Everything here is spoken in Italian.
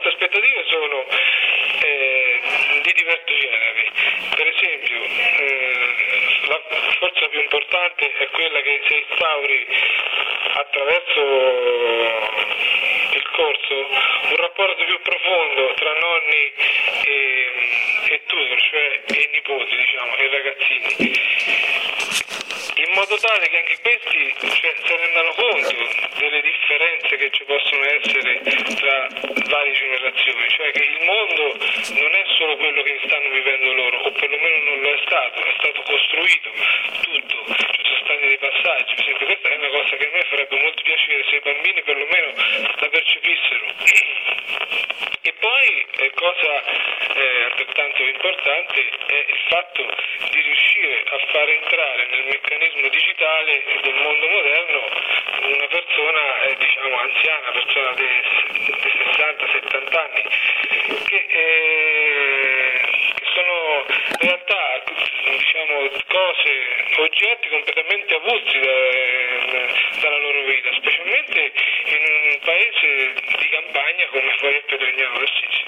nostre aspettative sono di diversi generi. Per esempio, forse la più importante è quella che si instauri attraverso il corso un rapporto più profondo tra nonni e tutor, cioè e nipoti, diciamo, e ragazzini, in modo tale che anche questi si rendano conto delle differenze che ci possono essere tra varie generazioni, cioè che il mondo non è solo quello che stanno vivendo loro, o perlomeno non lo è stato costruito tutto, ci sono stati dei passaggi. Per esempio, questa è una cosa che a me farebbe molto piacere se i bambini perlomeno la percepissero. E poi cosa altrettanto importante è il fatto di riuscire a far entrare nel meccanismo digitale del mondo moderno una persona diciamo anziana, persona di 60-70 anni, che sono in realtà diciamo cose, oggetti completamente avulsi dalla loro vita, specialmente in un paese di campagna come poi è Pedrignano d'Assisi.